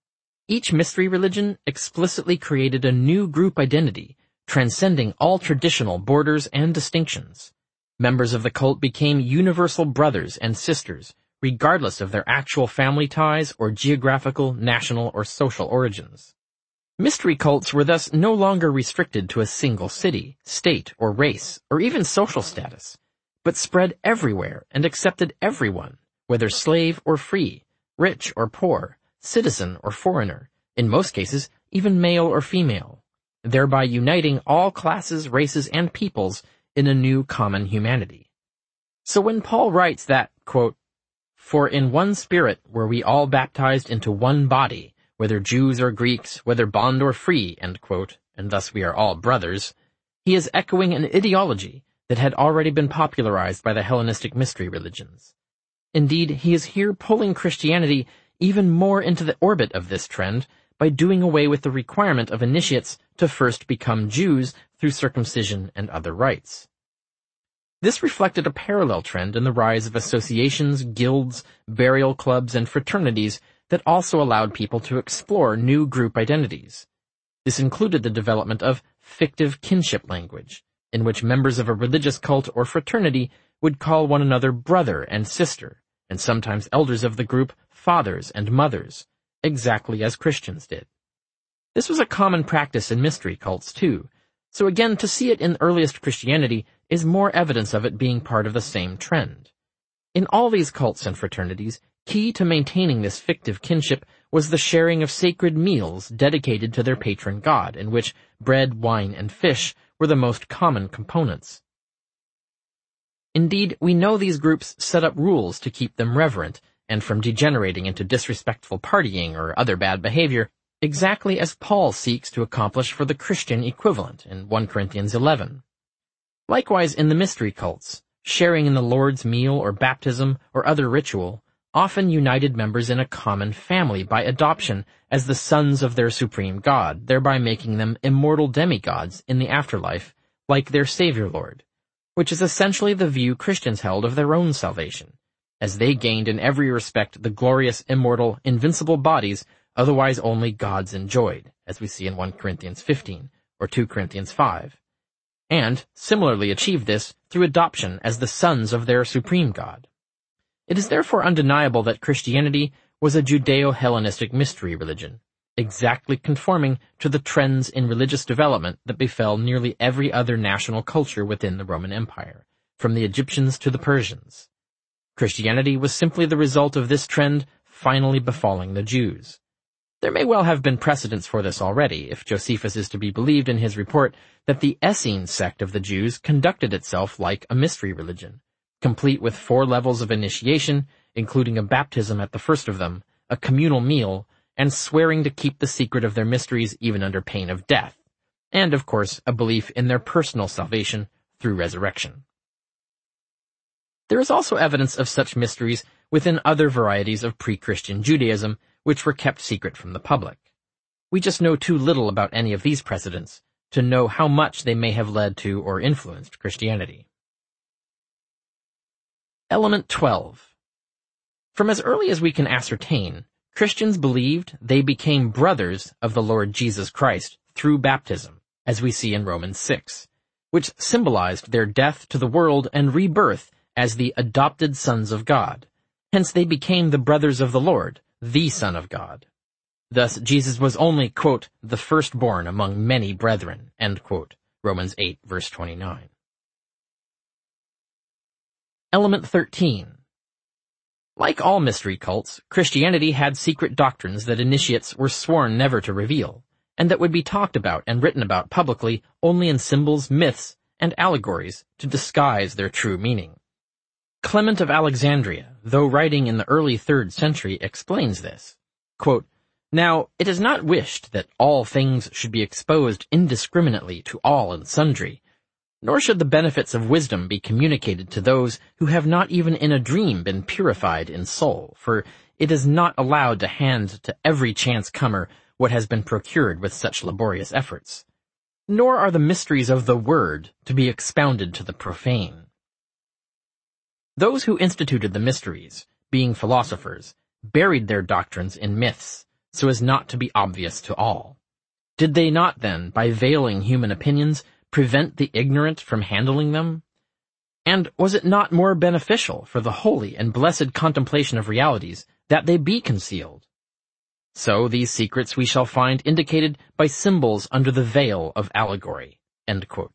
Each mystery religion explicitly created a new group identity, transcending all traditional borders and distinctions. Members of the cult became universal brothers and sisters, regardless of their actual family ties or geographical, national, or social origins. Mystery cults were thus no longer restricted to a single city, state, or race, or even social status, but spread everywhere and accepted everyone, whether slave or free, rich or poor, citizen or foreigner, in most cases even male or female, thereby uniting all classes, races, and peoples in a new common humanity. So when Paul writes that, quote, "For in one Spirit were we all baptized into one body, whether Jews or Greeks, whether bond or free," end quote, and thus we are all brothers, he is echoing an ideology that had already been popularized by the Hellenistic mystery religions. Indeed, he is here pulling Christianity even more into the orbit of this trend by doing away with the requirement of initiates to first become Jews through circumcision and other rites. This reflected a parallel trend in the rise of associations, guilds, burial clubs, and fraternities that also allowed people to explore new group identities. This included the development of fictive kinship language, in which members of a religious cult or fraternity would call one another brother and sister, and sometimes elders of the group fathers and mothers, exactly as Christians did. This was a common practice in mystery cults too, so again, to see it in earliest Christianity is more evidence of it being part of the same trend. In all these cults and fraternities, key to maintaining this fictive kinship was the sharing of sacred meals dedicated to their patron god, in which bread, wine, and fish were the most common components. Indeed, we know these groups set up rules to keep them reverent, and from degenerating into disrespectful partying or other bad behavior, exactly as Paul seeks to accomplish for the Christian equivalent in 1 Corinthians 11. Likewise, in the mystery cults, sharing in the Lord's meal or baptism or other ritual often united members in a common family by adoption as the sons of their supreme God, thereby making them immortal demigods in the afterlife, like their Savior Lord, which is essentially the view Christians held of their own salvation, as they gained in every respect the glorious, immortal, invincible bodies otherwise only gods enjoyed, as we see in 1 Corinthians 15 or 2 Corinthians 5, and similarly achieved this through adoption as the sons of their supreme God. It is therefore undeniable that Christianity was a Judeo-Hellenistic mystery religion, exactly conforming to the trends in religious development that befell nearly every other national culture within the Roman Empire, from the Egyptians to the Persians. Christianity was simply the result of this trend finally befalling the Jews. There may well have been precedents for this already, if Josephus is to be believed in his report that the Essene sect of the Jews conducted itself like a mystery religion, complete with 4 levels of initiation, including a baptism at the first of them, a communal meal, and swearing to keep the secret of their mysteries even under pain of death, and, of course, a belief in their personal salvation through resurrection. There is also evidence of such mysteries within other varieties of pre-Christian Judaism, which were kept secret from the public. We just know too little about any of these precedents to know how much they may have led to or influenced Christianity. Element 12. From as early as we can ascertain, Christians believed they became brothers of the Lord Jesus Christ through baptism, as we see in Romans 6, which symbolized their death to the world and rebirth as the adopted sons of God. Hence they became the brothers of the Lord, the Son of God. Thus Jesus was only, quote, the firstborn among many brethren, end quote, Romans 8, verse 29. Element 13. Like all mystery cults, Christianity had secret doctrines that initiates were sworn never to reveal, and that would be talked about and written about publicly only in symbols, myths, and allegories to disguise their true meaning. Clement of Alexandria, though writing in the early 3rd century, explains this. Quote, "Now, it is not wished that all things should be exposed indiscriminately to all and sundry, nor should the benefits of wisdom be communicated to those who have not even in a dream been purified in soul, for it is not allowed to hand to every chance comer what has been procured with such laborious efforts. Nor are the mysteries of the Word to be expounded to the profane. Those who instituted the mysteries, being philosophers, buried their doctrines in myths, so as not to be obvious to all. Did they not then, by veiling human opinions, prevent the ignorant from handling them? And was it not more beneficial for the holy and blessed contemplation of realities that they be concealed? So these secrets we shall find indicated by symbols under the veil of allegory." End quote.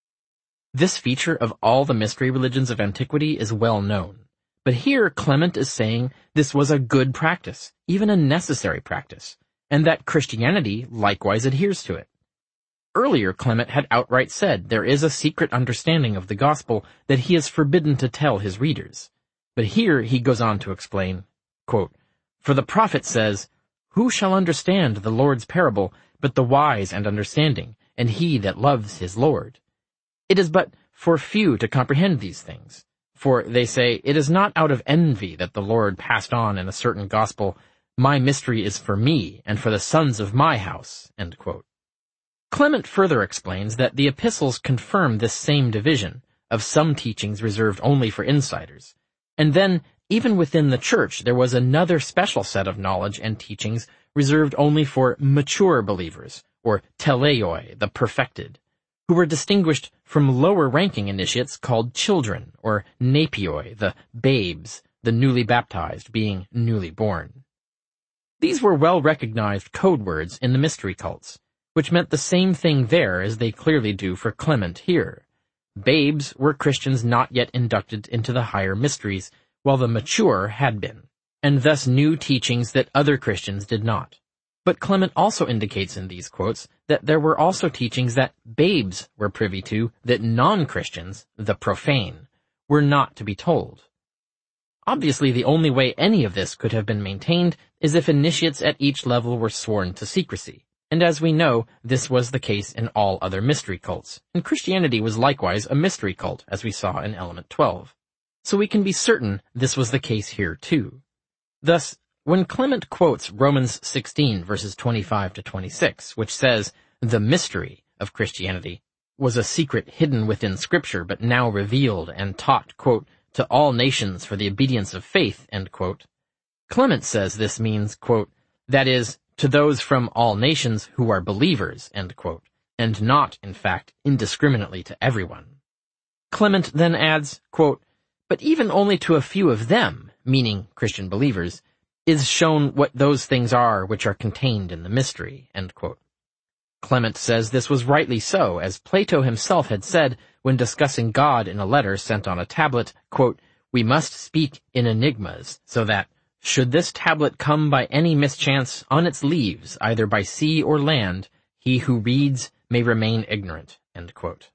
This feature of all the mystery religions of antiquity is well known, but here Clement is saying this was a good practice, even a necessary practice, and that Christianity likewise adheres to it. Earlier, Clement had outright said there is a secret understanding of the gospel that he is forbidden to tell his readers. But here he goes on to explain, quote, "For the prophet says, 'Who shall understand the Lord's parable but the wise and understanding, and he that loves his Lord?' It is but for few to comprehend these things. For they say, it is not out of envy that the Lord passed on in a certain gospel, 'My mystery is for me, and for the sons of my house.'" End quote. Clement further explains that the epistles confirm this same division, of some teachings reserved only for insiders. And then, even within the church, there was another special set of knowledge and teachings reserved only for mature believers, or teleioi, the perfected, who were distinguished from lower-ranking initiates called children, or nepioi, the babes, the newly baptized being newly born. These were well-recognized code words in the mystery cults, which meant the same thing there as they clearly do for Clement here. Babes were Christians not yet inducted into the higher mysteries, while the mature had been, and thus knew teachings that other Christians did not. But Clement also indicates in these quotes that there were also teachings that babes were privy to that non-Christians, the profane, were not to be told. Obviously, the only way any of this could have been maintained is if initiates at each level were sworn to secrecy. And as we know, this was the case in all other mystery cults, and Christianity was likewise a mystery cult, as we saw in Element 12. So we can be certain this was the case here too. Thus, when Clement quotes Romans 16 verses 25 to 26, which says, "The mystery of Christianity was a secret hidden within Scripture, but now revealed and taught, quote, to all nations for the obedience of faith," end quote, Clement says this means, quote, "that is, to those from all nations who are believers," end quote, and not, in fact, indiscriminately to everyone. Clement then adds, quote, "But even only to a few of them," meaning Christian believers, "is shown what those things are which are contained in the mystery," end quote. Clement says this was rightly so, as Plato himself had said when discussing God in a letter sent on a tablet, quote, "We must speak in enigmas, so that, should this tablet come by any mischance on its leaves, either by sea or land, he who reads may remain ignorant," end quote.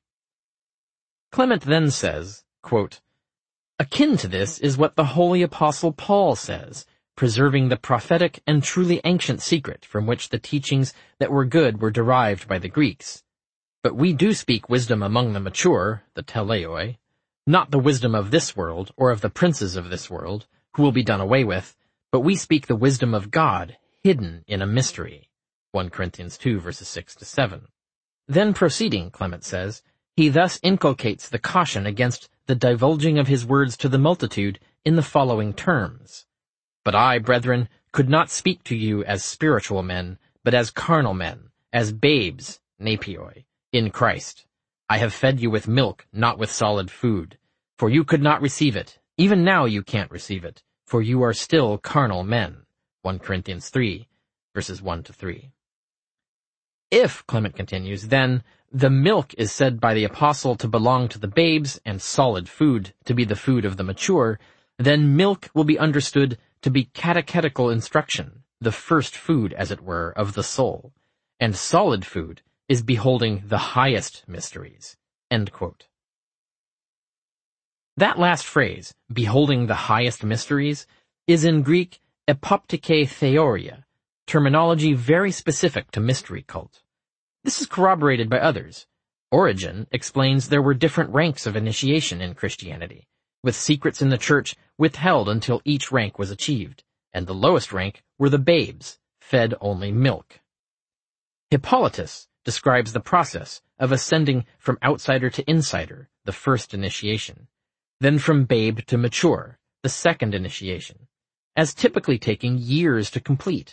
Clement then says, quote, "Akin to this is what the holy apostle Paul says, preserving the prophetic and truly ancient secret from which the teachings that were good were derived by the Greeks. But we do speak wisdom among the mature, the teleioi, not the wisdom of this world or of the princes of this world, who will be done away with, but we speak the wisdom of God, hidden in a mystery." 1 Corinthians 2 verses 6 to 7. Then proceeding, Clement says, he thus inculcates the caution against the divulging of his words to the multitude in the following terms. "But I, brethren, could not speak to you as spiritual men, but as carnal men, as babes, nepioi, in Christ. I have fed you with milk, not with solid food. For you could not receive it. Even now you can't receive it, for you are still carnal men." 1 Corinthians 3, verses 1 to 3. If, Clement continues, then, the milk is said by the apostle to belong to the babes and solid food to be the food of the mature, then milk will be understood to be catechetical instruction, the first food, as it were, of the soul, and solid food is beholding the highest mysteries. End quote. That last phrase, beholding the highest mysteries, is in Greek epoptike theoria, terminology very specific to mystery cult. This is corroborated by others. Origen explains there were different ranks of initiation in Christianity, with secrets in the church withheld until each rank was achieved, and the lowest rank were the babes, fed only milk. Hippolytus describes the process of ascending from outsider to insider, the first initiation, then from babe to mature, the second initiation, as typically taking years to complete,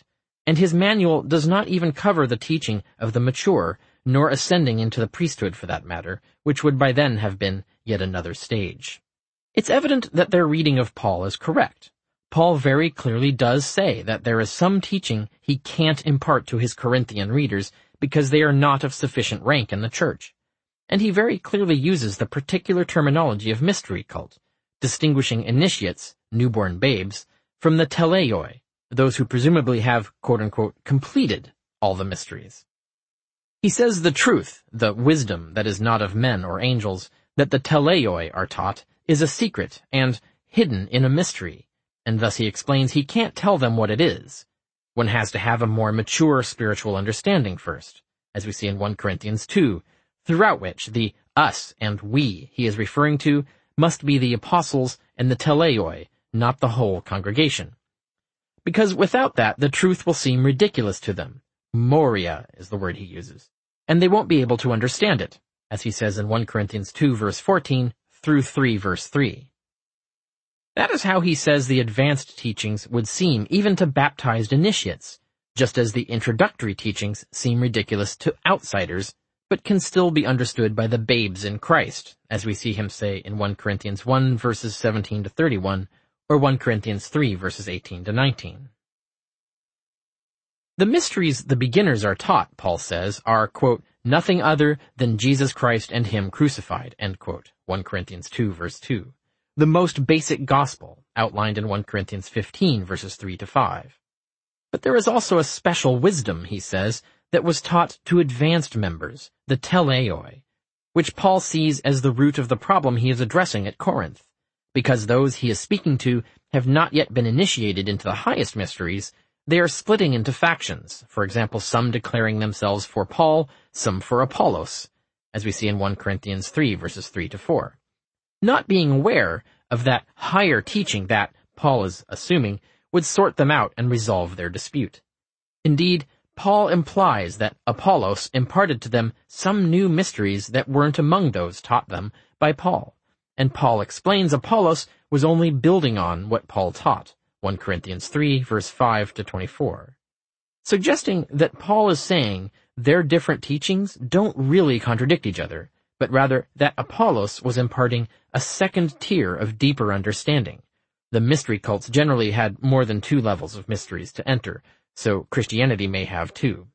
and his manual does not even cover the teaching of the mature, nor ascending into the priesthood for that matter, which would by then have been yet another stage. It's evident that their reading of Paul is correct. Paul very clearly does say that there is some teaching he can't impart to his Corinthian readers because they are not of sufficient rank in the church. And he very clearly uses the particular terminology of mystery cult, distinguishing initiates, newborn babes, from the teleioi, those who presumably have, quote-unquote, completed all the mysteries. He says the truth, the wisdom that is not of men or angels, that the teleioi are taught, is a secret and hidden in a mystery, and thus he explains he can't tell them what it is. One has to have a more mature spiritual understanding first, as we see in 1 Corinthians 2, throughout which the us and we he is referring to must be the apostles and the teleioi, not the whole congregation. Because without that, the truth will seem ridiculous to them. Moria is the word he uses. And they won't be able to understand it, as he says in 1 Corinthians 2 verse 14 through 3 verse 3. That is how he says the advanced teachings would seem even to baptized initiates, just as the introductory teachings seem ridiculous to outsiders, but can still be understood by the babes in Christ, as we see him say in 1 Corinthians 1 verses 17 to 31, or 1 Corinthians 3 verses 18 to 19. The mysteries the beginners are taught, Paul says, are, quote, nothing other than Jesus Christ and him crucified, end quote, 1 Corinthians 2 verse 2. The most basic gospel, outlined in 1 Corinthians 15 verses 3 to 5. But there is also a special wisdom, he says, that was taught to advanced members, the teleioi, which Paul sees as the root of the problem he is addressing at Corinth, because those he is speaking to have not yet been initiated into the highest mysteries. They are splitting into factions, for example, some declaring themselves for Paul, some for Apollos, as we see in 1 Corinthians 3 verses 3 to 4. Not being aware of that higher teaching that, Paul is assuming, would sort them out and resolve their dispute. Indeed, Paul implies that Apollos imparted to them some new mysteries that weren't among those taught them by Paul, and Paul explains Apollos was only building on what Paul taught, 1 Corinthians 3 verse 5 to 24, suggesting that Paul is saying their different teachings don't really contradict each other, but rather that Apollos was imparting a second tier of deeper understanding. The mystery cults generally had more than 2 levels of mysteries to enter, so Christianity may have 2.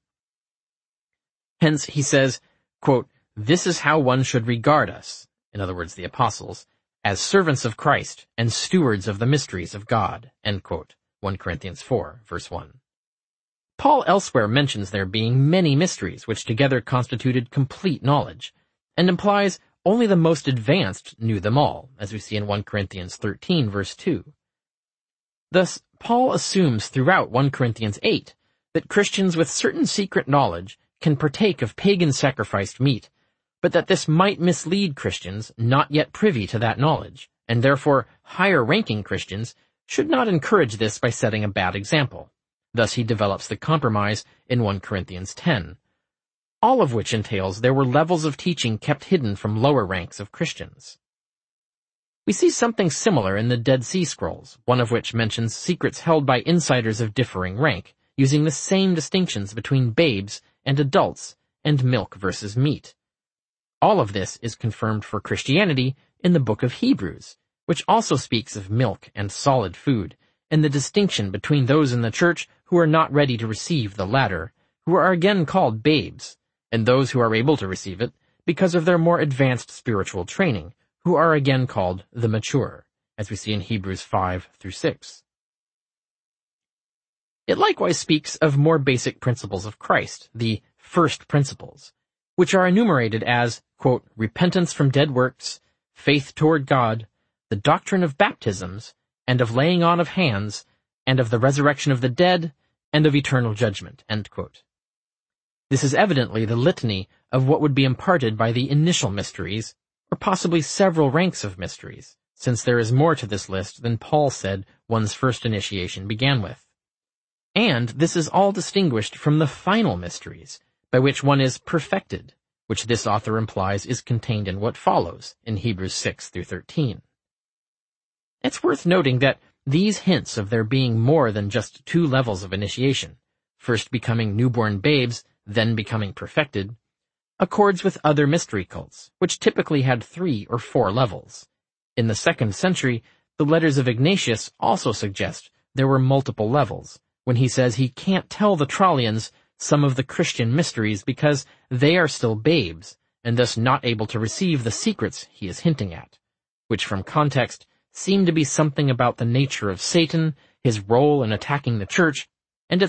Hence, he says, quote, this is how one should regard us, in other words, the apostles, as servants of Christ and stewards of the mysteries of God, end quote, 1 Corinthians 4, verse 1. Paul elsewhere mentions there being many mysteries which together constituted complete knowledge, and implies only the most advanced knew them all, as we see in 1 Corinthians 13, verse 2. Thus, Paul assumes throughout 1 Corinthians 8 that Christians with certain secret knowledge can partake of pagan sacrificed meat, but that this might mislead Christians not yet privy to that knowledge, and therefore higher-ranking Christians should not encourage this by setting a bad example. Thus he develops the compromise in 1 Corinthians 10, all of which entails there were levels of teaching kept hidden from lower ranks of Christians. We see something similar in the Dead Sea Scrolls, one of which mentions secrets held by insiders of differing rank, using the same distinctions between babes and adults and milk versus meat. All of this is confirmed for Christianity in the book of Hebrews, which also speaks of milk and solid food, and the distinction between those in the church who are not ready to receive the latter, who are again called babes, and those who are able to receive it because of their more advanced spiritual training, who are again called the mature, as we see in Hebrews 5 through 6. It likewise speaks of more basic principles of Christ, the first principles, which are enumerated as, quote, repentance from dead works, faith toward God, the doctrine of baptisms, and of laying on of hands, and of the resurrection of the dead, and of eternal judgment, end quote. This is evidently the litany of what would be imparted by the initial mysteries, or possibly several ranks of mysteries, since there is more to this list than Paul said one's first initiation began with. And this is all distinguished from the final mysteries, by which one is perfected, which this author implies is contained in what follows in Hebrews 6 through 13. It's worth noting that these hints of there being more than just 2 levels of initiation, first becoming newborn babes, then becoming perfected, accords with other mystery cults, which typically had 3 or 4 levels. In the 2nd century, the letters of Ignatius also suggest there were multiple levels, when he says he can't tell the Trallians some of the Christian mysteries because they are still babes, and thus not able to receive the secrets he is hinting at, which from context seem to be something about the nature of Satan, his role in attacking the church,